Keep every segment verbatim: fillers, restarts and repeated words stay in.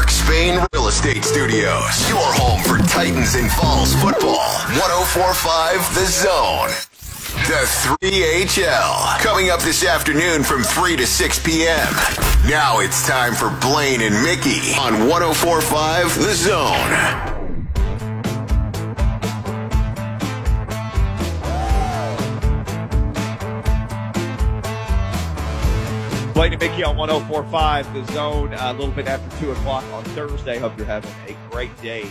Mark Spain Real Estate Studios. Your home for Titans and Falls football. one oh four point five The Zone. The three H L. Coming up this afternoon from three to six p.m. Now it's time for Blaine and Mickey on one oh four point five The Zone. Blaine and Mickey on one oh four point five The Zone, a little bit after two o'clock on Thursday. Hope you're having a great day.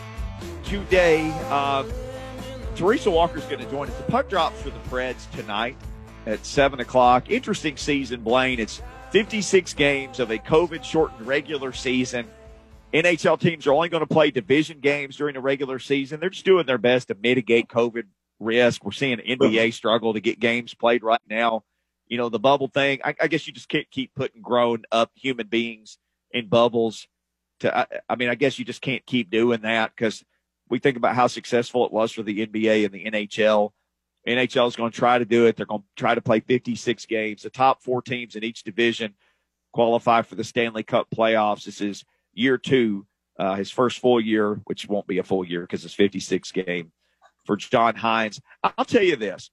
Today, um, Teresa Walker's going to join us. The puck drops for the Preds tonight at seven o'clock. Interesting season, Blaine. It's fifty-six games of a COVID-shortened regular season. N H L teams are only going to play division games during the regular season. They're just doing their best to mitigate COVID risk. We're seeing N B A struggle to get games played right now. You know, the bubble thing, I, I guess you just can't keep putting grown up human beings in bubbles. To, I, I mean, I guess you just can't keep doing that because we think about how successful it was for the N B A and the N H L. N H L is going to try to do it. They're going to try to play fifty-six games. The top four teams in each division qualify for the Stanley Cup playoffs. This is year two, uh, his first full year, which won't be a full year because it's fifty-six game for John Hynes. I'll tell you this.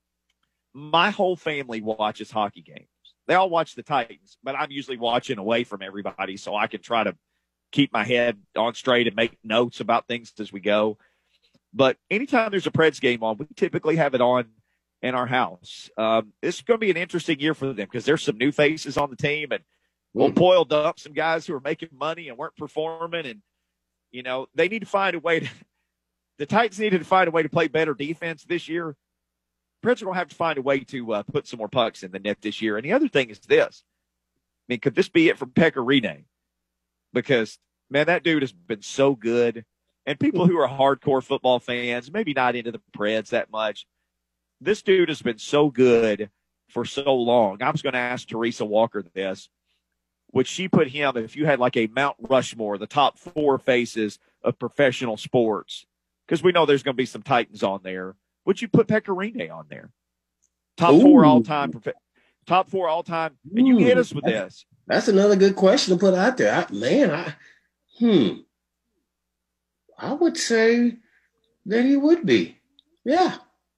My whole family watches hockey games. They all watch the Titans, but I'm usually watching away from everybody so I can try to keep my head on straight and make notes about things as we go. But anytime there's a Preds game on, we typically have it on in our house. Um, this is going to be an interesting year for them because there's some new faces on the team, and we'll Poyle dump some guys who are making money and weren't performing. And, you know, they need to find a way to – the Titans needed to find a way to play better defense this year. Preds are going to have to find a way to uh, put some more pucks in the net this year. And the other thing is this. I mean, could this be it for Pekka Rinne? Because, man, that dude has been so good. And people who are hardcore football fans, maybe not into the Preds that much, this dude has been so good for so long. I was going to ask Teresa Walker this. Would she put him, if you had like a Mount Rushmore, the top four faces of professional sports, because we know there's going to be some Titans on there, would you put Pekka Rinne on there? Top Ooh. four all-time, top four all-time, and you hit us with that's, this. That's another good question to put out there. I, man, I, hmm, I would say that he would be. Yeah.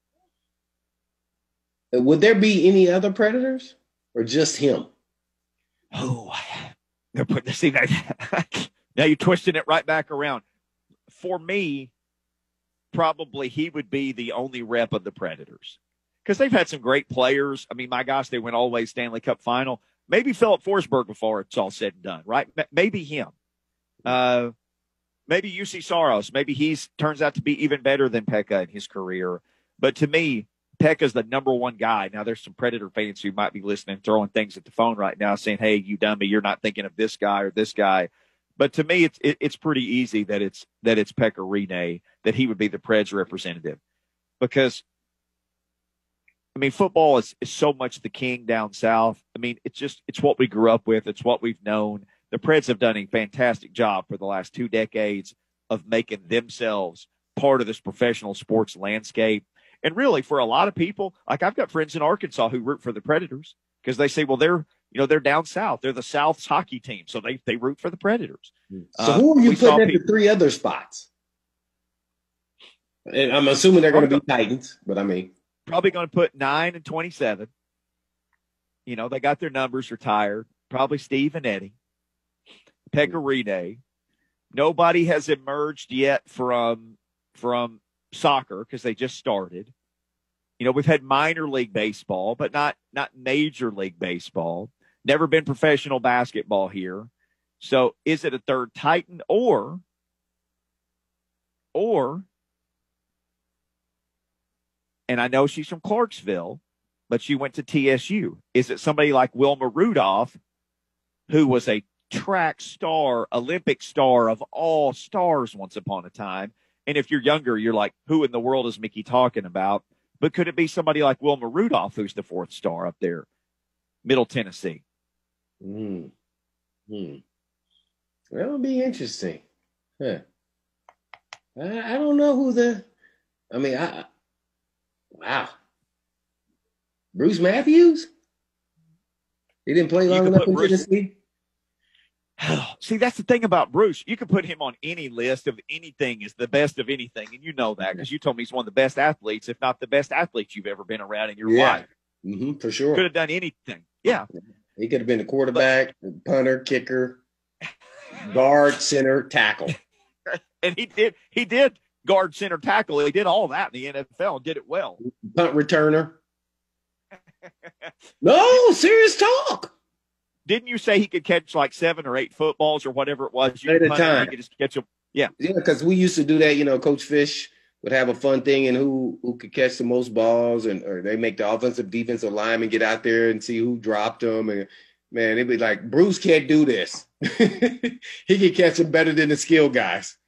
Would there be any other Predators or just him? Oh, they're putting see that. Now you're twisting it right back around. For me, probably he would be the only rep of the Predators because they've had some great players. I mean, my gosh, they went all the way Stanley Cup final. Maybe Philip Forsberg before it's all said and done, right? Maybe him. Uh, maybe U C Saros. Maybe he's turns out to be even better than Pekka in his career. But to me, Pekka's the number one guy. Now, there's some Predator fans who might be listening, throwing things at the phone right now saying, hey, you dummy, you're not thinking of this guy or this guy. But to me, it's it, it's pretty easy that it's that it's Pekka Rinne, that he would be the Preds representative. Because, I mean, football is, is so much the king down south. I mean, it's just it's what we grew up with. It's what we've known. The Preds have done a fantastic job for the last two decades of making themselves part of this professional sports landscape. And really, for a lot of people, like I've got friends in Arkansas who root for the Predators because they say, well, they're You know, they're down south. They're the South's hockey team, so they, they root for the Predators. So who are you um, putting at people, the three other spots? And I'm assuming they're going to be Titans, but I mean. Probably going to put nine and twenty-seven. You know, they got their numbers retired. Probably Steve and Eddie. Pekka Rinne. Nobody has emerged yet from, from soccer because they just started. You know, we've had minor league baseball, but not not major league baseball. Never been professional basketball here. So is it a third Titan or, or, and I know she's from Clarksville, but she went to T S U. Is it somebody like Wilma Rudolph, who was a track star, Olympic star of all stars once upon a time? And if you're younger, you're like, who in the world is Mickey talking about? But could it be somebody like Wilma Rudolph, who's the fourth star up there, Middle Tennessee? Hmm. Hmm. That would be interesting. Huh. I, I don't know who the. I mean, I. Wow. Bruce Matthews? He didn't play long enough in Tennessee? See, that's the thing about Bruce. You can put him on any list of anything as the best of anything, and you know that because you told me he's one of the best athletes, if not the best athlete you've ever been around in your Yeah. life. Mm-hmm, for sure. Could have done anything. Yeah. He could have been a quarterback, but, punter, kicker, guard, center, tackle. And he did. He did guard, center, tackle. He did all that in the N F L and did it well. Punt returner. No, serious talk. Didn't you say he could catch like seven or eight footballs or whatever it was? You At a punted, time. He could just catch them. Yeah. Yeah, because we used to do that. You know, Coach Fish would have a fun thing and who who could catch the most balls, and or they make the offensive defensive lineman get out there and see who dropped them. And man, it'd be like, Bruce can't do this. He can catch them better than the skill guys.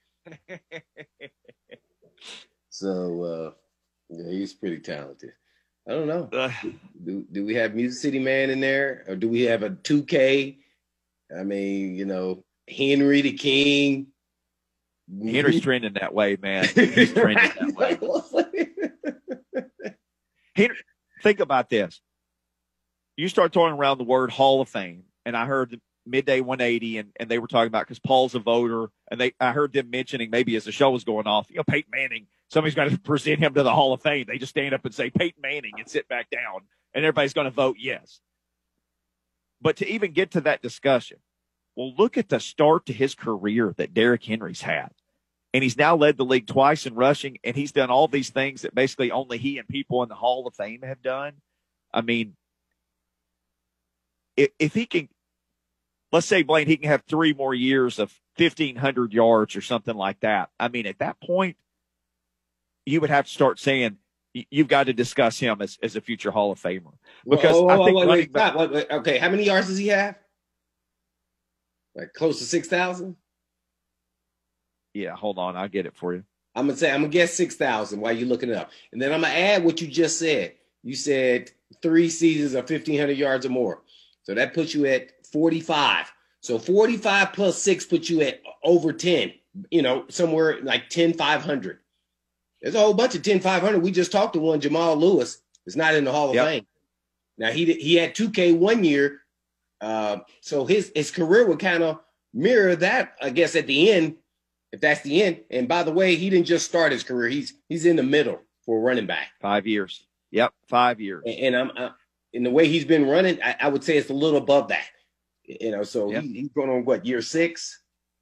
So uh, yeah, he's pretty talented. I don't know. Uh, Do do we have Music City Man in there, or do we have a two K? I mean, you know, Henry the King. Henry's trending that way, man. He's trending that way. Henry, think about this. You start throwing around the word Hall of Fame, and I heard the Midday one eighty, and, and they were talking about because Paul's a voter, and they I heard them mentioning maybe as the show was going off, you know, Peyton Manning, somebody's going to present him to the Hall of Fame. They just stand up and say Peyton Manning and sit back down, and everybody's going to vote yes. But to even get to that discussion, well, look at the start to his career that Derrick Henry's had. And he's now led the league twice in rushing, and he's done all these things that basically only he and people in the Hall of Fame have done. I mean, if, if he can, let's say, Blaine, he can have three more years of fifteen hundred yards or something like that. I mean, at that point, you would have to start saying you've got to discuss him as, as a future Hall of Famer. Because oh, oh, I think wait, running wait, back, stop. Wait, wait. Okay, how many yards does he have? Like close to six thousand? yeah, hold on, I'll get it for you. I'm gonna say I'm gonna guess six thousand while you're looking it up, and then I'm gonna add what you just said. You said three seasons of fifteen hundred yards or more, so that puts you at forty-five. So forty-five plus six puts you at over ten. You know, somewhere like ten five hundred. There's a whole bunch of ten five hundred. We just talked to one, Jamal Lewis. It's not in the Hall of Yep. Fame. Now he he had two K one year, uh, so his his career would kind of mirror that, I guess, at the end. If that's the end. And by the way, he didn't just start his career. He's he's in the middle for a running back. Five years. Yep, five years. And, and I'm uh, in the way he's been running, I, I would say it's a little above that. You know, so Yep. he, he's going on what, year six?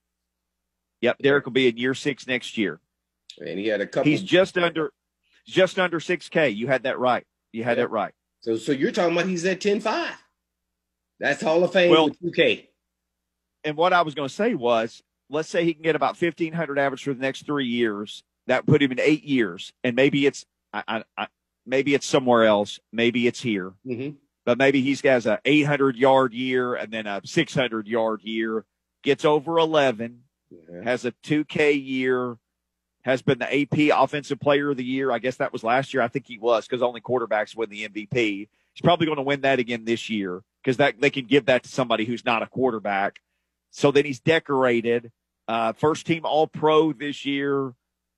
Yep, Derek will be in year six next year. And he had a couple. He's just under, just under six K. You had that right. You had Yep. that right. So so you're talking about he's at ten five. That's Hall of Fame Well- with two K. And what I was going to say was, let's say he can get about fifteen hundred average for the next three years. That put him in eight years, and maybe it's, I, I, I, maybe it's somewhere else. Maybe it's here, Mm-hmm. but maybe he's got an eight hundred yard year and then a six hundred yard year. Gets over eleven, Yeah. has a two K year, has been the A P Offensive Player of the Year. I guess that was last year. I think he was because only quarterbacks win the M V P. He's probably going to win that again this year because that they can give that to somebody who's not a quarterback. So then he's decorated, uh, first team All Pro this year.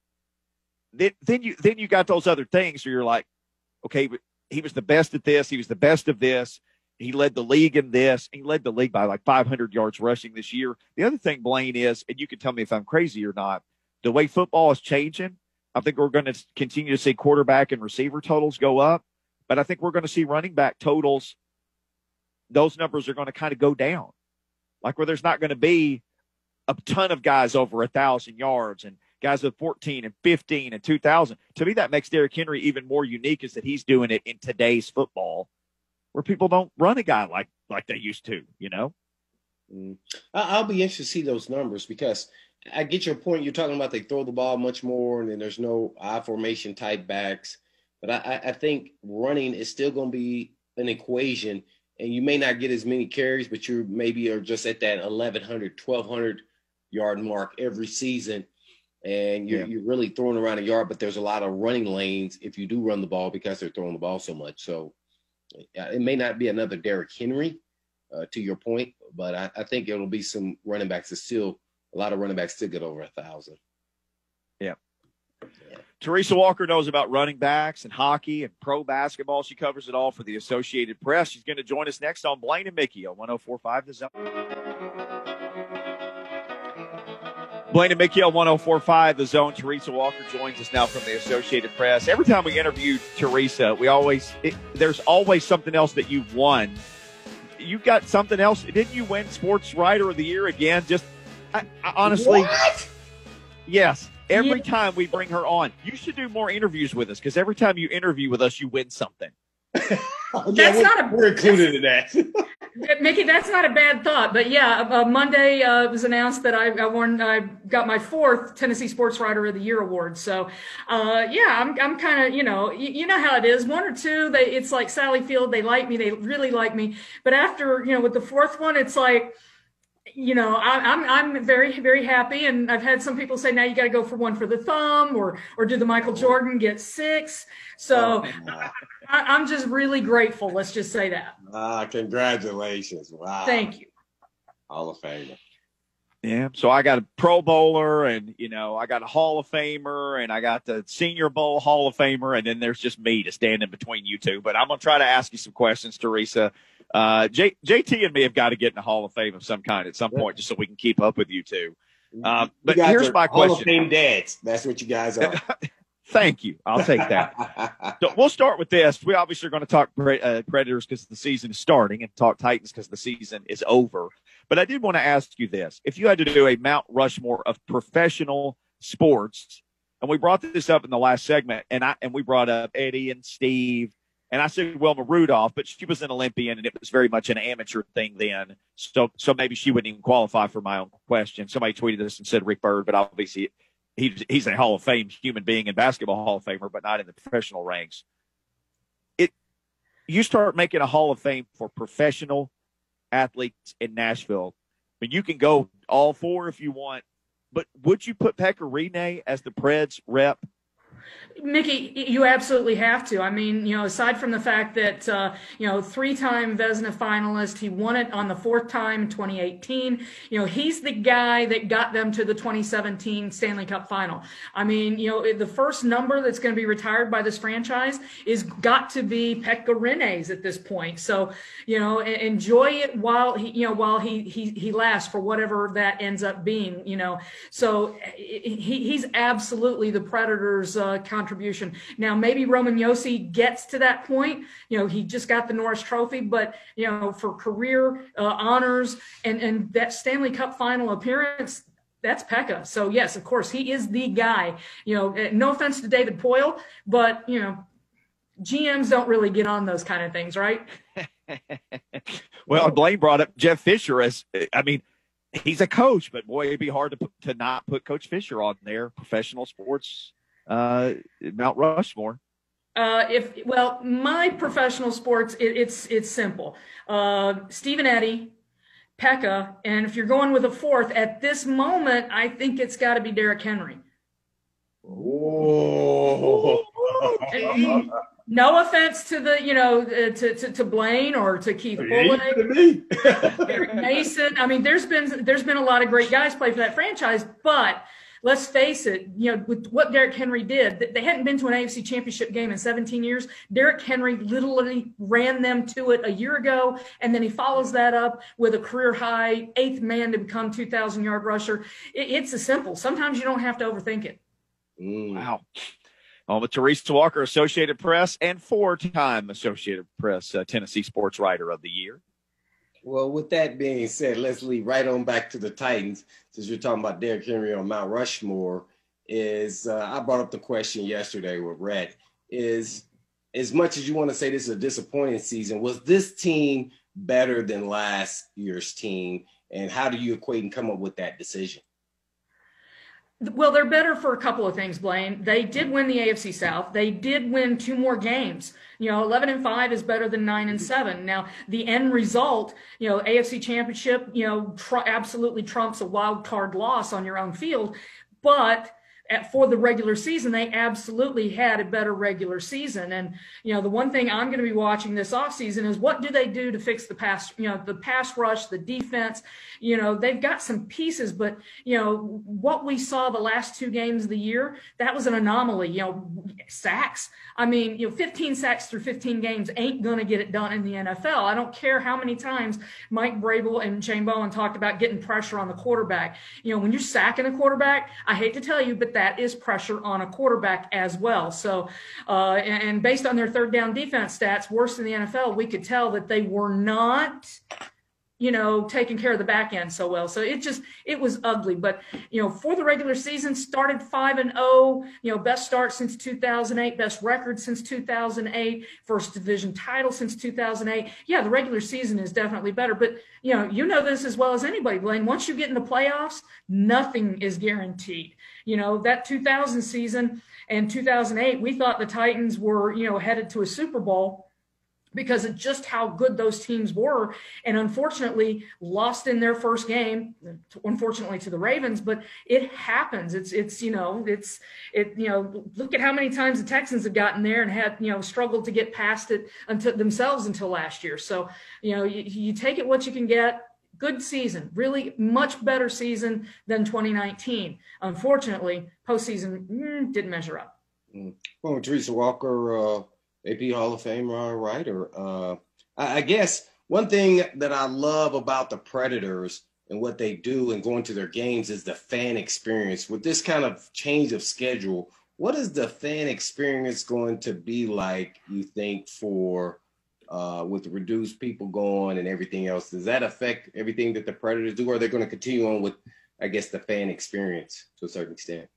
Then, then you then you got those other things where you're like, okay, but he was the best at this. He was the best of this. He led the league in this. He led the league by like five hundred yards rushing this year. The other thing, Blaine, is, and you can tell me if I'm crazy or not, the way football is changing, I think we're going to continue to see quarterback and receiver totals go up, but I think we're going to see running back totals. Those numbers are going to kind of go down. Like where there's not going to be a ton of guys over a thousand yards and guys with fourteen and fifteen and two thousand. To me, that makes Derrick Henry even more unique is that he's doing it in today's football where people don't run a guy like, like they used to, you know? Mm. I- I'll be interested to see those numbers because I get your point. You're talking about they throw the ball much more and then there's no I formation type backs. But I, I think running is still going to be an equation. And you may not get as many carries, but you maybe are just at that eleven hundred, twelve hundred yard mark every season. And you're, Yeah. you're really throwing around a yard, but there's a lot of running lanes if you do run the ball because they're throwing the ball so much. So uh, it may not be another Derrick Henry, uh, to your point, but I, I think it'll be some running backs that still, a lot of running backs still get over a thousand. Yeah. Teresa Walker knows about running backs and hockey and pro basketball. She covers it all for the Associated Press. She's going to join us next on Blaine and Mickey on one oh four point five The Zone. Blaine and Mickey on one oh four point five, The Zone. Teresa Walker joins us now from the Associated Press. Every time we interview Teresa, we always it, there's always something else that you've won. You got something else. Didn't you win Sports Writer of the Year again? Just I, I, honestly, what? Yes. Every Yeah. time we bring her on, you should do more interviews with us because every time you interview with us, you win something. Oh, That's we're, not a- we're included in that. Mickey, that's not a bad thought, but yeah, uh, Monday uh, it was announced that I, I won. I got my fourth Tennessee Sports Writer of the Year award. So, uh, yeah, I'm I'm kind of you know you, you know how it is. One or two, they it's like Sally Field. They like me. They really like me. But after you know with the fourth one, it's like. You know, I, I'm I'm very very happy, and I've had some people say now you got to go for one for the thumb, or or do the Michael Jordan get six? So Oh, I, I'm just really grateful. Let's just say that. ah, congratulations. Wow. Thank you. Hall of Famer. Yeah. So I got a Pro Bowler, and you know I got a Hall of Famer, and I got the Senior Bowl Hall of Famer, and then there's just me to stand in between you two. But I'm gonna try to ask you some questions, Teresa. Uh, J, JT and me have got to get in the Hall of Fame of some kind at some point, just so we can keep up with you two. Uh, but You guys here's are my Hall of question. Fame dads. That's what you guys are. Thank you. I'll take that. So we'll start with this. We obviously are going to talk uh, Predators because the season is starting, and talk Titans because the season is over. But I did want to ask you this: if you had to do a Mount Rushmore of professional sports, and we brought this up in the last segment, and I and we brought up Eddie and Steve. And I said Wilma Rudolph, but she was an Olympian, and it was very much an amateur thing then. So so maybe she wouldn't even qualify for my own question. Somebody tweeted this and said Rick Byrd, but obviously he, he's a Hall of Fame human being and basketball Hall of Famer, but not in the professional ranks. It You start making a Hall of Fame for professional athletes in Nashville. I mean, you can go all four if you want, but would you put Pekka Rinne as the Preds rep? Mickey, you absolutely have to. I mean, you know, aside from the fact that, uh, you know, three-time Vezina finalist, he won it on the fourth time in twenty eighteen. You know, he's the guy that got them to the twenty seventeen Stanley Cup final. I mean, you know, the first number that's going to be retired by this franchise is got to be Pekka Rinne's at this point. So, you know, enjoy it while he, you know, while he he he lasts for whatever that ends up being. You know, so he he's absolutely the Predators' uh, contribution. Now, maybe Roman Josi gets to that point. You know, he just got the Norris Trophy, but, you know, for career uh, honors and, and that Stanley Cup final appearance, that's Pekka. So, yes, of course, he is the guy. You know, no offense to David Poile, but, you know, G Ms don't really get on those kind of things, right? Well, Blaine brought up Jeff Fisher as, I mean, he's a coach, but boy, it'd be hard to put, to not put Coach Fisher on there, professional sports. Uh, Mount Rushmore. Uh, if well, my professional sports, it, it's it's simple. Uh, Steve and Eddie, Pekka, and if you're going with a fourth at this moment, I think it's got to be Derrick Henry. Oh. No offense to the, you know, uh, to, to to Blaine or to Keith Bullock, Derek Mason. I mean, there's been there's been a lot of great guys play for that franchise, but. Let's face it, you know, with what Derrick Henry did, they hadn't been to an A F C championship game in seventeen years. Derrick Henry literally ran them to it a year ago, and then he follows that up with a career high eighth man to become two thousand yard rusher. It, it's as simple. Sometimes you don't have to overthink it. Mm. Wow. On with Teresa Walker, Associated Press, and four-time Associated Press uh, Tennessee Sports Writer of the Year. Well, with that being said, let's lead right on back to the Titans. Since you're talking about Derrick Henry on Mount Rushmore, is uh, I brought up the question yesterday with Rhett, is as much as you want to say this is a disappointing season, was this team better than last year's team? And how do you equate and come up with that decision? Well, they're better for a couple of things, Blaine. They did win the A F C South. They did win two more games. You know, eleven and five is better than nine and seven. Now, the end result, you know, A F C Championship, you know, tr- absolutely trumps a wild card loss on your own field. But at, for the regular season, they absolutely had a better regular season. And, you know, the one thing I'm going to be watching this offseason is what do they do to fix the pass, you know, the pass rush, the defense. You know, they've got some pieces, but, you know, what we saw the last two games of the year, that was an anomaly. You know, sacks. I mean, you know, fifteen sacks through fifteen games ain't going to get it done in the N F L. I don't care how many times Mike Vrabel and Shane Bowen talked about getting pressure on the quarterback. You know, when you're sacking a quarterback, I hate to tell you, but that is pressure on a quarterback as well. So, uh, and based on their third down defense stats, worse in the N F L, we could tell that they were not, you know, taking care of the back end so well. So it just, it was ugly. But, you know, for the regular season, started five and oh, you know, best start since two thousand eight, best record since two thousand eight, first division title since two thousand eight. Yeah, the regular season is definitely better. But, you know, you know this as well as anybody, Blaine. Once you get in the playoffs, nothing is guaranteed. You know, that two thousand season and two thousand eight, we thought the Titans were, you know, headed to a Super Bowl because of just how good those teams were, and unfortunately lost in their first game, unfortunately to the Ravens, but it happens. It's, it's, you know, it's, it, you know, look at how many times the Texans have gotten there and had, you know, struggled to get past it until themselves until last year. So, you know, you, you take it what you can get. Good season, really much better season than twenty nineteen. Unfortunately, postseason mm, didn't measure up. Mm. Well, Teresa Walker, uh, A P Hall of Fame uh, writer. Uh, I, I guess one thing that I love about the Predators and what they do and going to their games is the fan experience. With this kind of change of schedule, what is the fan experience going to be like, you think, for uh, with the reduced people going and everything else? Does that affect everything that the Predators do, or are they going to continue on with, I guess, the fan experience to a certain extent?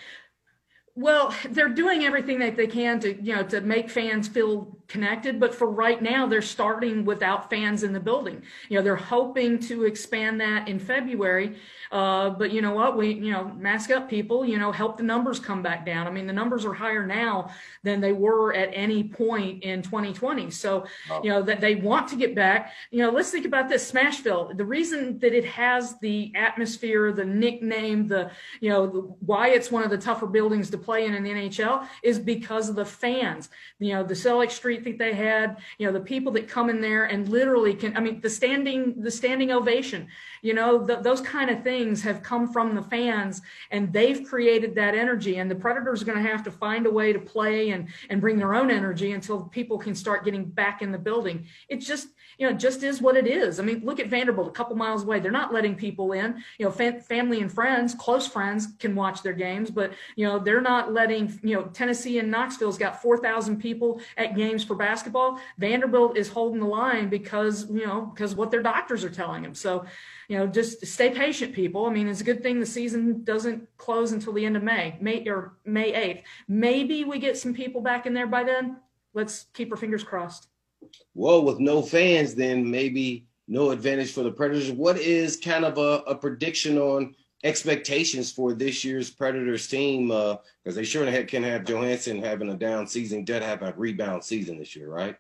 Well, they're doing everything that they can to, you know, to make fans feel connected. But for right now, they're starting without fans in the building. You know, they're hoping to expand that in February. Uh, but you know what? We, you know, mask up, people, you know, help the numbers come back down. I mean, the numbers are higher now than they were at any point in twenty twenty. So, you know, that they want to get back. You know, let's think about this. Smashville, the reason that it has the atmosphere, the nickname, the, you know, the, why it's one of the tougher buildings to play in in the N H L is because of the fans. You know, the Selleck Street that they had, you know, the people that come in there and literally can, I mean, the standing, the standing ovation, you know, the, those kind of things have come from the fans, and they've created that energy. And the Predators are going to have to find a way to play and, and bring their own energy until people can start getting back in the building. It just, you know, just is what it is. I mean, look at Vanderbilt, a couple miles away. They're not letting people in. You know, fam- family and friends, close friends can watch their games, but, you know, they're not letting, you know, Tennessee and Knoxville's got four thousand people at games for basketball. Vanderbilt is holding the line because, you know, because what their doctors are telling them. So, you know, just stay patient, people. I mean, it's a good thing the season doesn't close until the end of May, May or May eighth. Maybe we get some people back in there by then. Let's keep our fingers crossed. Well, with no fans, then maybe no advantage for the Predators. What is kind of a, a prediction on expectations for this year's Predators team? Because uh, they sure can have Johansson having a down season, did have a rebound season this year, right?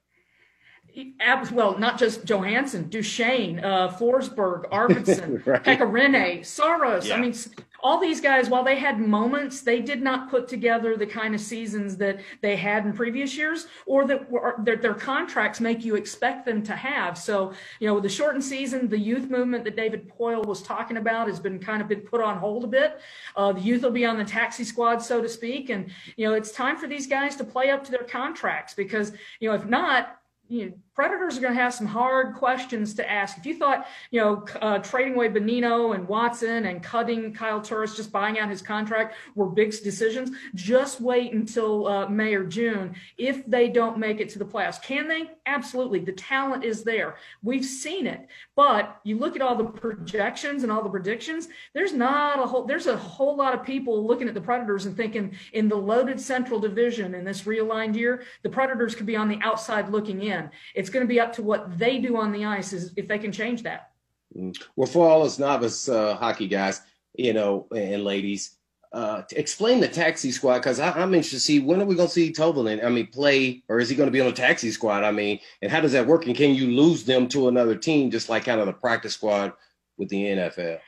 Well, not just Johansson, Duchesne, uh, Forsberg, Arvidsson, right. Pekka Rinne, Saros. Yeah. I mean, all these guys, while they had moments, they did not put together the kind of seasons that they had in previous years, or that were, their, their contracts make you expect them to have. So, you know, with the shortened season, the youth movement that David Poile was talking about has been kind of been put on hold a bit. Uh, the youth will be on the taxi squad, so to speak. And, you know, it's time for these guys to play up to their contracts, because, you know, if not, you know, Predators are going to have some hard questions to ask. If you thought, you know, uh, trading away Bonino and Watson and cutting Kyle Turris, just buying out his contract were big decisions, just wait until uh, May or June if they don't make it to the playoffs. Can they? Absolutely. The talent is there. We've seen it. But you look at all the projections and all the predictions, there's not a whole, there's a whole lot of people looking at the Predators and thinking in the loaded Central Division in this realigned year, the Predators could be on the outside looking in. It's going to be up to what they do on the ice is if they can change that. Well, for all us novice uh, hockey guys, you know, and ladies, uh, to explain the taxi squad, because I'm interested to see, when are we going to see Tovalainen, I mean, play, or is he going to be on the taxi squad? I mean, and how does that work? And can you lose them to another team, just like kind of the practice squad with the N F L?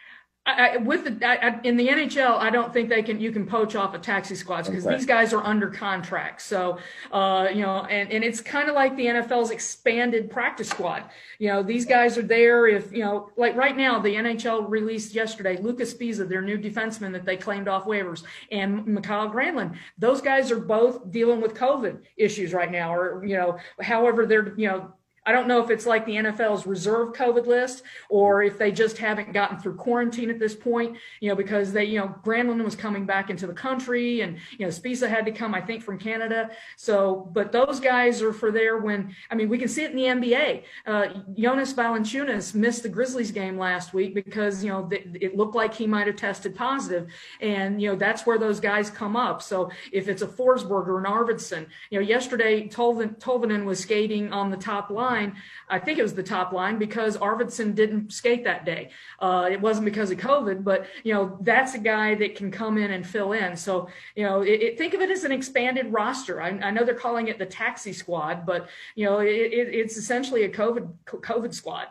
I, I, with the I, in the N H L, I don't think they can. You can poach off a taxi squads because okay. these guys are under contract. So, uh, you know, and, and it's kind of like the N F L's expanded practice squad. You know, these guys are there. If you know, like right now, the N H L released yesterday Lucas Sbisa, their new defenseman that they claimed off waivers, and Mikael Granlund. Those guys are both dealing with COVID issues right now, or you know, however they're you know. I don't know if it's like the N F L's reserve COVID list or if they just haven't gotten through quarantine at this point, you know, because they, you know, Granlund was coming back into the country and, you know, Sbisa had to come, I think, from Canada. So, but those guys are for there when, I mean, we can see it in the N B A. Uh, Jonas Valanciunas missed the Grizzlies game last week because, you know, th- it looked like he might have tested positive. And, you know, that's where those guys come up. So if it's a Forsberg or an Arvidsson, you know, yesterday Tolvin, Tolvanen was skating on the top line. I think it was the top line because Arvidsson didn't skate that day. Uh, it wasn't because of COVID, but, you know, that's a guy that can come in and fill in. So, you know, it, it, think of it as an expanded roster. I, I know they're calling it the taxi squad, but, you know, it, it, it's essentially a COVID COVID squad.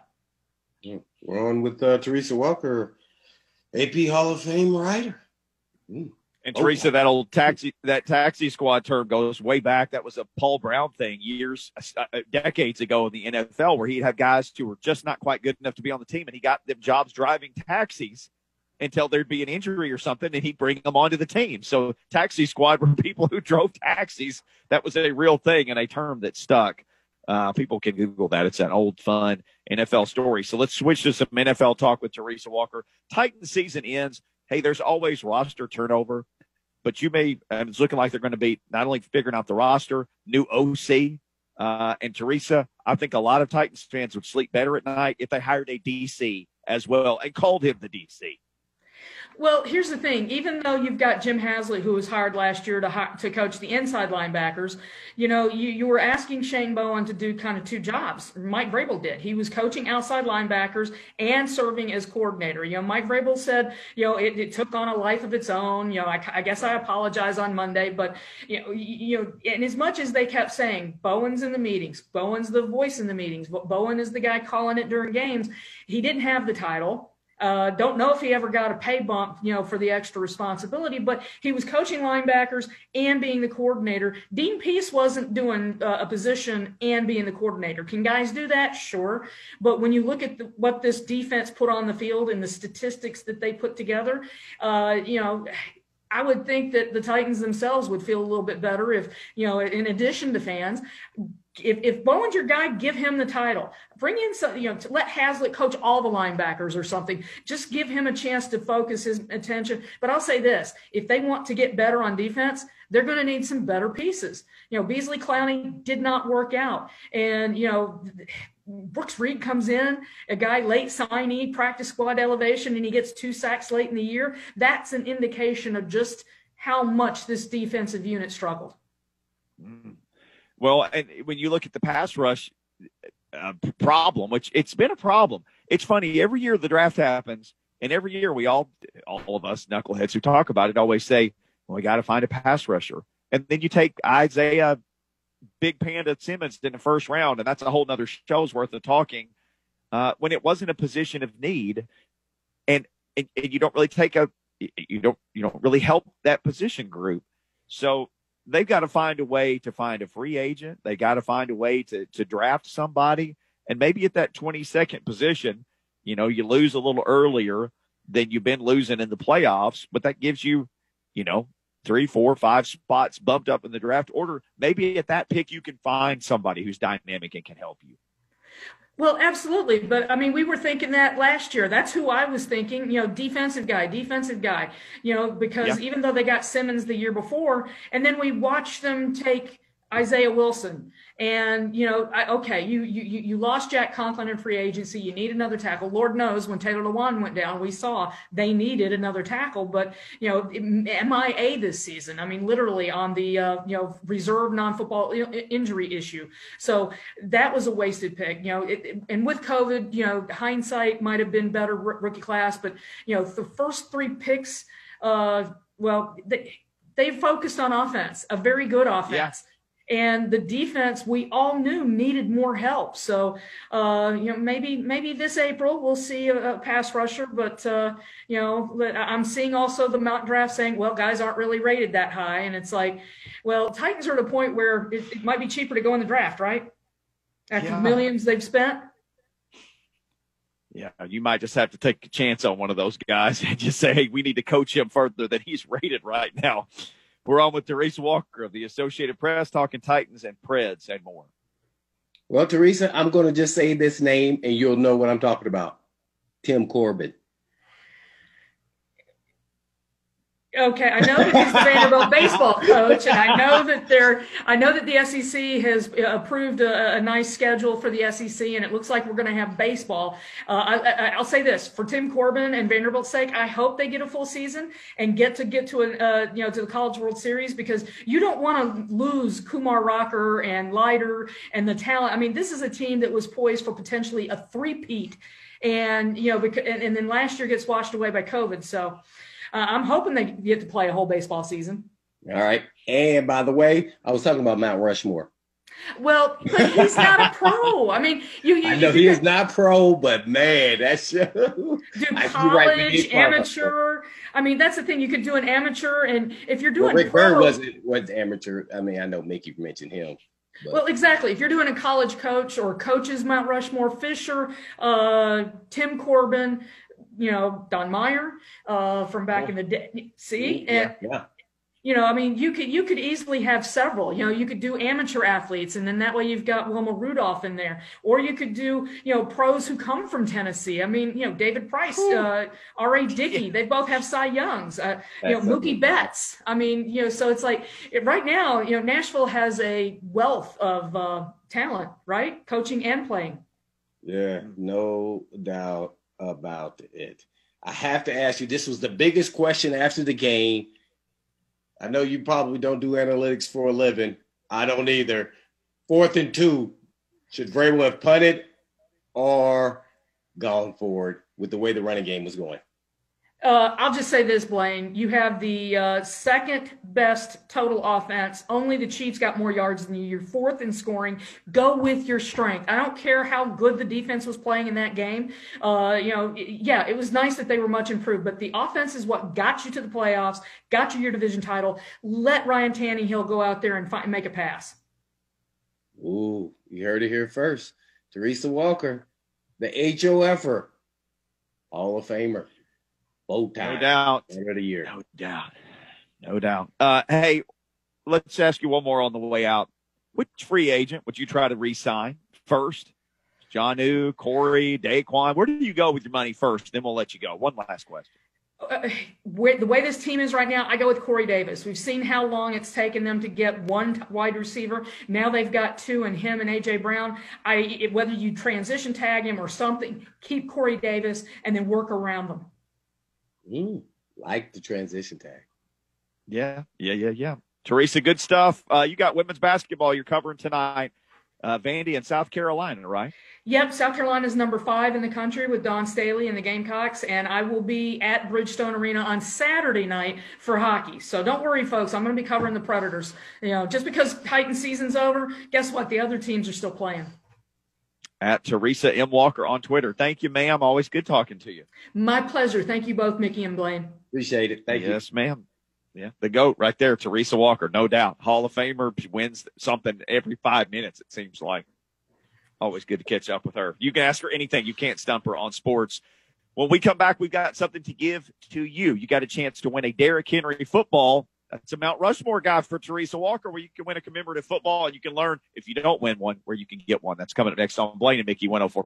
We're on with uh, Teresa Walker, A P Hall of Fame writer. Mm. And Teresa, that old taxi, that taxi squad term goes way back. That was a Paul Brown thing years, uh, decades ago in the N F L, where he'd have guys who were just not quite good enough to be on the team, and he got them jobs driving taxis until there'd be an injury or something, and he'd bring them onto the team. So taxi squad were people who drove taxis. That was a real thing and a term that stuck. Uh, people can Google that. It's an old, fun N F L story. So let's switch to some N F L talk with Teresa Walker. Titans season ends. Hey, there's always roster turnover. But you may, and it's looking like they're going to be not only figuring out the roster, new O C, uh, and Teresa, I think a lot of Titans fans would sleep better at night if they hired a D C as well and called him the D C. Well, here's the thing. Even though you've got Jim Haslett, who was hired last year to to coach the inside linebackers, you know, you, you were asking Shane Bowen to do kind of two jobs. Mike Vrabel did. He was coaching outside linebackers and serving as coordinator. You know, Mike Vrabel said, you know, it, it took on a life of its own. You know, I, I guess I apologize on Monday, but, you know, you know, and as much as they kept saying Bowen's in the meetings, Bowen's the voice in the meetings, Bowen is the guy calling it during games, he didn't have the title. Uh, don't know if he ever got a pay bump, you know, for the extra responsibility, but he was coaching linebackers and being the coordinator. Dean Pease wasn't doing uh, a position and being the coordinator. Can guys do that? Sure. But when you look at the, what this defense put on the field and the statistics that they put together, uh, you know, I would think that the Titans themselves would feel a little bit better if, you know, in addition to fans, If, if Bowen's your guy, give him the title. Bring in some, you know, to let Haslett coach all the linebackers or something. Just give him a chance to focus his attention. But I'll say this, if they want to get better on defense, they're going to need some better pieces. You know, Beasley Clowney did not work out. And, you know, Brooks Reed comes in, a guy late signee, practice squad elevation, and he gets two sacks late in the year. That's an indication of just how much this defensive unit struggled. Mm-hmm. Well, and when you look at the pass rush uh, problem, which it's been a problem, it's funny. Every year the draft happens, and every year we all, all of us knuckleheads who talk about it always say, well, we got to find a pass rusher. And then you take Isaiah Big Panda Simmons in the first round, and that's a whole nother show's worth of talking, uh, when it wasn't a position of need. And, and, and you don't really take a – you don't you don't really help that position group. So – they've got to find a way to find a free agent. They got to find a way to, to draft somebody. And maybe at that twenty-second position, you know, you lose a little earlier than you've been losing in the playoffs, but that gives you, you know, three, four, five spots bumped up in the draft order. Maybe at that pick, you can find somebody who's dynamic and can help you. Well, absolutely. But, I mean, we were thinking that last year. That's who I was thinking, you know, defensive guy, defensive guy, you know, because yeah. even though they got Simmons the year before, and then we watched them take Isaiah Wilson. And, you know, I, okay, you, you you lost Jack Conklin in free agency. You need another tackle. Lord knows when Taylor Lewan went down, we saw they needed another tackle. But, you know, M I A this season, I mean, literally on the, uh, you know, reserve non-football injury issue. So that was a wasted pick, you know, it, it, and with COVID, you know, hindsight might have been better rookie class. But, you know, the first three picks, uh, well, they, they focused on offense, a very good offense. Yeah. And the defense, we all knew, needed more help. So, uh, you know, maybe maybe this April we'll see a, a pass rusher. But, uh, you know, I'm seeing also the mock draft saying, well, guys aren't really rated that high. And it's like, well, Titans are at a point where it, it might be cheaper to go in the draft, right? After Yeah. the millions they've spent. Yeah, you might just have to take a chance on one of those guys and just say, hey, we need to coach him further than he's rated right now. We're on with Teresa Walker of the Associated Press, talking Titans and Preds and more. Well, Teresa, I'm going to just say this name and you'll know what I'm talking about. Tim Corbin. Okay, I know that he's the Vanderbilt baseball coach, and I know that they're. I know that the S E C has approved a, a nice schedule for the S E C, and it looks like we're going to have baseball. Uh, I, I, I'll say this for Tim Corbin and Vanderbilt's sake, I hope they get a full season and get to get to an uh, you know to the College World Series, because you don't want to lose Kumar Rocker and Leiter and the talent. I mean, this is a team that was poised for potentially a three-peat, and you know, because, and, and then last year gets washed away by COVID. So. Uh, I'm hoping they get to play a whole baseball season. All right. And by the way, I was talking about Mount Rushmore. Well, but he's not a pro. I mean, you. you I know you, he is not pro, but man, that's do college, right, amateur. I mean, that's the thing. You could do an amateur, and if you're doing well, Rick pro, Bird wasn't was amateur. I mean, I know Mickey mentioned him. But. Well, exactly. If you're doing a college coach or coaches, Mount Rushmore, Fisher, uh, Tim Corbin. You know, Don Meyer uh, from back yeah. in the day. See, yeah, and yeah. you know, I mean, you could you could easily have several. You know, you could do amateur athletes, and then that way you've got Wilma Rudolph in there, or you could do you know pros who come from Tennessee. I mean, you know, David Price, uh, R A Dickey, they both have Cy Youngs. Uh, you know, Mookie Betts. I mean, you know, so it's like it, right now, you know, Nashville has a wealth of uh, talent, right, coaching and playing. Yeah, no doubt about it. I have to ask you, this was the biggest question after the game. I know you probably don't do analytics for a living. I don't either. Fourth and two, should Vrabel have punted or gone forward with the way the running game was going? Uh, I'll just say this, Blaine. You have the uh, second best total offense. Only the Chiefs got more yards than you. You're fourth in scoring. Go with your strength. I don't care how good the defense was playing in that game. Uh, you know, yeah, it was nice that they were much improved, but the offense is what got you to the playoffs, got you your division title. Let Ryan Tannehill go out there and find, make a pass. Ooh, you heard it here first. Teresa Walker, the H O F-er, Hall of Famer. Both times. No doubt. End of the year. No doubt. No doubt. Uh, hey, let's ask you one more on the way out. Which free agent would you try to re-sign first? Jonnu, Corey, Daquan. Where do you go with your money first? Then we'll let you go. One last question. Uh, where, the way this team is right now, I go with Corey Davis. We've seen how long it's taken them to get one wide receiver. Now they've got two, and him and A J Brown. I it, whether you transition tag him or something, keep Corey Davis and then work around them. Mm, like the transition tag. Yeah, yeah, yeah, yeah. Teresa, good stuff. Uh, you got women's basketball you're covering tonight. Uh, Vandy in South Carolina, right? Yep, South Carolina is number five in the country with Dawn Staley and the Gamecocks, and I will be at Bridgestone Arena on Saturday night for hockey. So don't worry, folks. I'm going to be covering the Predators. You know, just because Titan season's over, guess what? The other teams are still playing. At Teresa M. Walker on Twitter. Thank you, ma'am. Always good talking to you. My pleasure. Thank you both, Mickey and Blaine. Appreciate it. Thank yes, you. Yes, ma'am. Yeah, the GOAT right there, Teresa Walker, no doubt. Hall of Famer, wins something every five minutes, it seems like. Always good to catch up with her. You can ask her anything. You can't stump her on sports. When we come back, we've got something to give to you. You got a chance to win a Derrick Henry football. That's a Mount Rushmore guy for Teresa Walker, where you can win a commemorative football, and you can learn, if you don't win one, where you can get one. That's coming up next on Blaine and Mickey one oh four.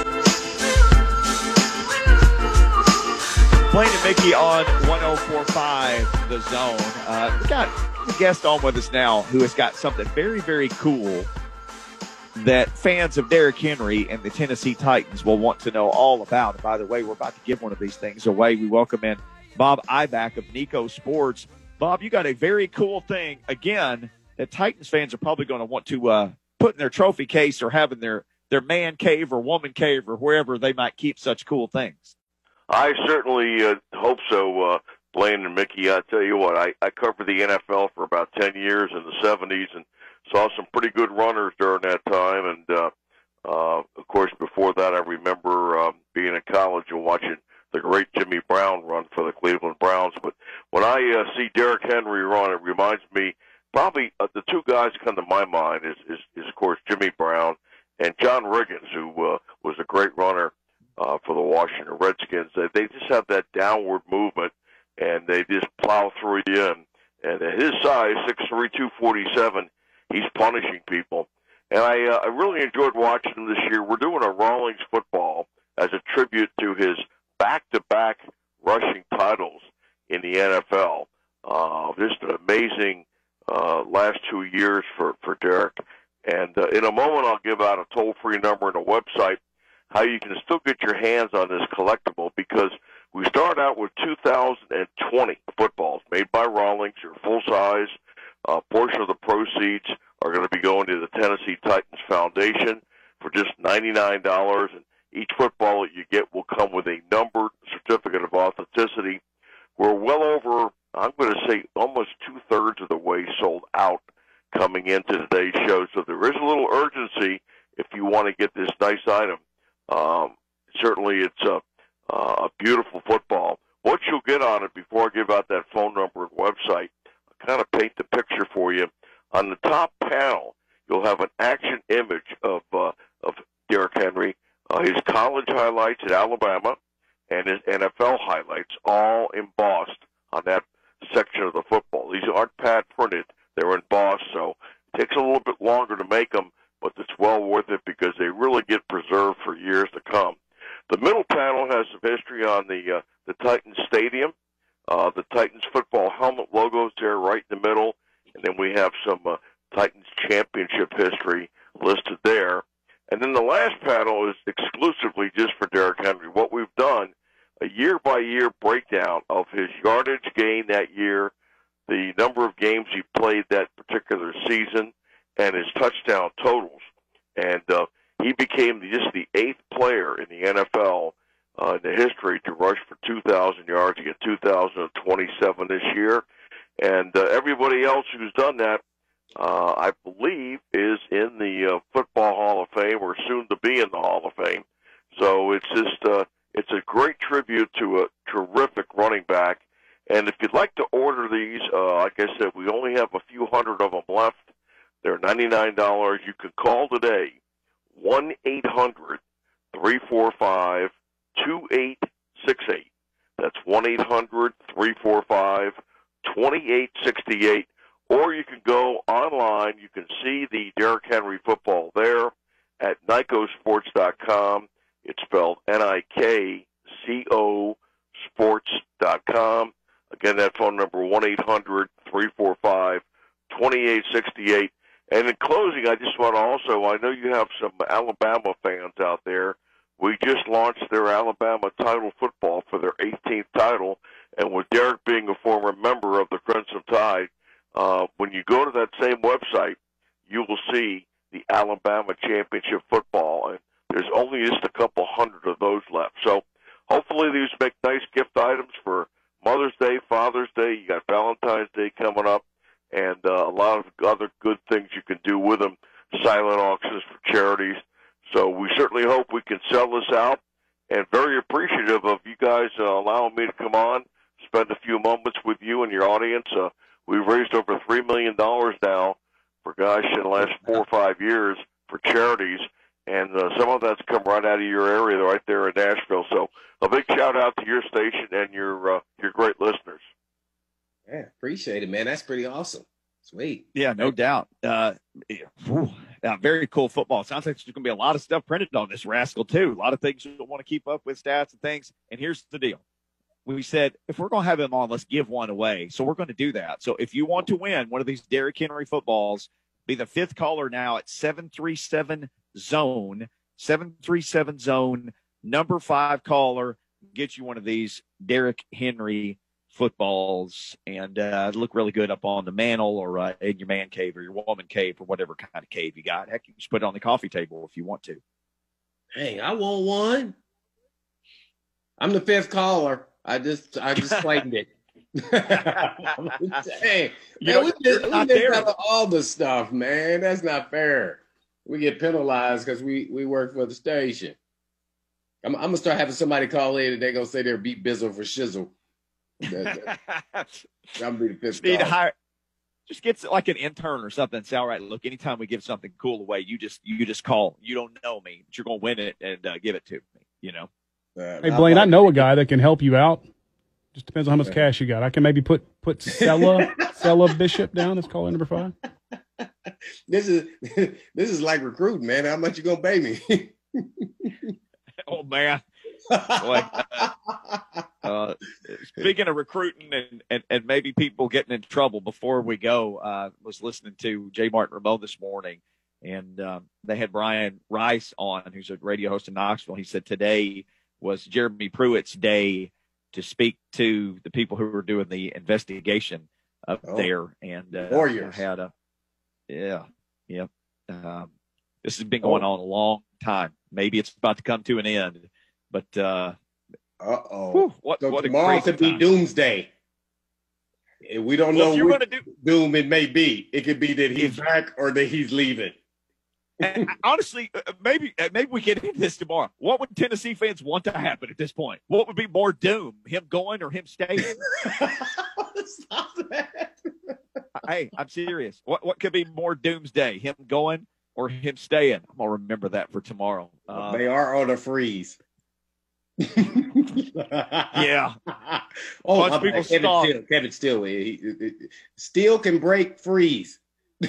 Blaine and Mickey on one oh four point five The Zone. Uh, we got a guest on with us now who has got something very, very cool that fans of Derrick Henry and the Tennessee Titans will want to know all about. And by the way, we're about to give one of these things away. We welcome in Bob Ibach of Nico Sports. Bob, you got a very cool thing, again, that Titans fans are probably going to want to uh, put in their trophy case or have in their, their man cave or woman cave or wherever they might keep such cool things. I certainly uh, hope so, uh, Blaine and Mickey, I tell you what, I, I covered the N F L for about ten years in the seventies and saw some pretty good runners during that time. And, uh, uh, of course, before that, I remember um, being in college and watching the great Jimmy Brown run for the Cleveland Browns. But when I uh, see Derrick Henry run, it reminds me probably uh, the two guys come to my mind is, is, is, of course, Jimmy Brown and John Riggins, who uh, was a great runner uh, for the Washington Redskins. They, they just have that downward movement, and they just plow through you. And, and at his size, six three, two forty-seven, he's punishing people. And I, uh, I really enjoyed watching him this year. We're doing a Rawlings football as a tribute to his back-to-back rushing titles in the N F L. Uh, just an amazing uh, last two years for, for Derrick. And uh, in a moment, I'll give out a toll-free number and a website, how you can still get your hands on this collectible, because we start out with two thousand twenty footballs made by Rawlings. They're full-size. A portion of the proceeds are going to be going to the Tennessee Titans Foundation for just ninety-nine dollars. And each football that you get will come with a numbered certificate of authenticity. We're well over, I'm going to say, almost two-thirds of the way sold out coming into today's show. So there is a little urgency if you want to get this nice item. Um, certainly it's a, a beautiful football. What you'll get on it, before I give out that phone number and website, I'll kind of paint the picture for you. On the top panel, you'll have an action image of uh, of Derrick Henry, uh, his college highlights at Alabama, and his N F L highlights, all embossed on that section of the football. These aren't pad printed. They're embossed, so it takes a little bit longer to make them, but it's well worth it because they really get preserved for years to come. The middle panel has some history on the uh, the Titans Stadium. Uh, the Titans football helmet logos there right in the middle, and then we have some uh, Titans championship history listed there. And then the last panel is exclusively just for Derrick Henry. What we've done, a year-by-year breakdown of his yardage gain that year, the number of games he played that particular season, and his touchdown totals. And uh, he became just the eighth player in the N F L uh, in the history to rush for two thousand yards. He got two thousand twenty-seven this year. And uh, everybody else who's done that, uh, I believe, is in the uh, Football Hall of Fame or soon to be in the Hall of Fame. So it's just uh, it's a great tribute to a terrific running back. And if you'd like to order these, uh, like I said, we only have a few hundred of them left. They're ninety-nine dollars. You can call today, one eight hundred, three four five, two eight six eight. That's one eight hundred, three four five, two eight six eight. Or you can go online. You can see the Derrick Henry football there at Nikco Sports dot com. It's spelled N I K C O Sports dot com. Again, that phone number, one eight hundred, three four five, two eight six eight. And in closing, I just want to also, I know you have some Alabama fans out there. We just launched their Alabama title football for their eighteenth title. And with Derrick being a former member of the Crimson Tide, uh, when you go to that same website, you will see the Alabama Championship football. And there's only just a couple hundred of those left. So hopefully these make nice gift items for Mother's Day, Father's Day. You got Valentine's Day coming up, and uh, a lot of other good things you can do with them, silent auctions for charities. So we certainly hope we can sell this out, and very appreciative of you guys uh, allowing me to come on, spend a few moments with you and your audience. Uh, we've raised over three million dollars now for, gosh, in the last four or five years for charities, and uh, some of that's come right out of your area right there in Nashville. So a big shout-out to your station and your uh, your great listeners. Yeah, appreciate it, man. That's pretty awesome. Sweet. Yeah, no doubt. Uh, whew, yeah, very cool football. It sounds like there's going to be a lot of stuff printed on this rascal, too. A lot of things you'll want to keep up with, stats and things. And here's the deal. We said, if we're going to have him on, let's give one away. So we're going to do that. So if you want to win one of these Derrick Henry footballs, be the fifth caller now at seven three seven zone, seven three seven zone, number five caller, get you one of these Derrick Henry footballs, and uh, look really good up on the mantle or uh, in your man cave or your woman cave or whatever kind of cave you got. Heck, you just put it on the coffee table if you want to. Hey, I want one. I'm the fifth caller. I just I just claimed it. Hey, You man, know, we you're did, we not did there. cover all the stuff, man. That's not fair. We get penalized because we, we work for the station. I'm, I'm gonna start having somebody call in and they're gonna say they're beat Bizzle for shizzle. That, that, I'm gonna be pissed Need to off. hire. Just get like an intern or something. Say, all right, look, anytime we give something cool away, you just you just call. You don't know me, but you're gonna win it and uh, give it to me. You know. Uh, Hey, Blaine, I know a guy that can help you out. Just depends on how much cash you got. I can maybe put put Sella Sella Bishop down as caller number five. This is this is like recruiting, man. How much you gonna pay me? Oh man. Boy, uh, uh, speaking of recruiting and, and, and maybe people getting in trouble, before we go, uh, was listening to J. Martin Ramon this morning, and um, they had Brian Rice on, who's a radio host in Knoxville. He said today was Jeremy Pruitt's day to speak to the people who were doing the investigation up Oh. there, and uh, Warriors. had a yeah, yeah. Um, this has been going Oh. on a long time. Maybe it's about to come to an end. But uh, Uh oh. whew, what So what a tomorrow crazy could be time. doomsday. And we don't Well, know if you're which going to do, doom it may be. It could be that he's If- back or that he's leaving. and honestly, uh, maybe uh, maybe we get into this tomorrow. What would Tennessee fans want to happen at this point? What would be more doom, him going or him staying? Stop that. Hey, I'm serious. What what could be more doomsday, him going or him staying? I'm gonna remember that for tomorrow. Uh, They are on a freeze. yeah. Oh, Bunch my of people bad. Kevin stop. Steele. Kevin Steele. He, he, he- Steele can break freeze.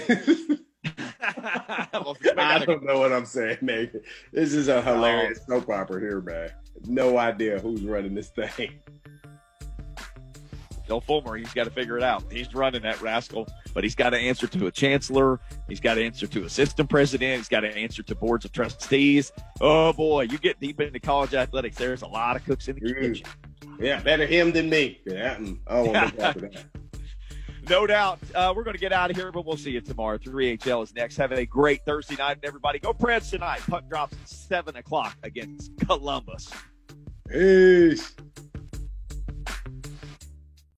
Well, if you make I that a- don't know what I'm saying, man. This is a hilarious soap opera here, man. No idea who's running this thing. Joe Fulmer, he's got to figure it out. He's running that rascal, but he's got to answer to a chancellor. He's got to answer to a system president. He's got to answer to boards of trustees. Oh, boy, you get deep into college athletics, there's a lot of cooks in the Mm. kitchen. Yeah, better him than me. Yeah, mm, I don't want to look after that. No doubt. Uh, we're going to get out of here, but we'll see you tomorrow. three H L is next. Have a great Thursday night, everybody. Go Preds tonight. Puck drops at seven o'clock against Columbus. Peace.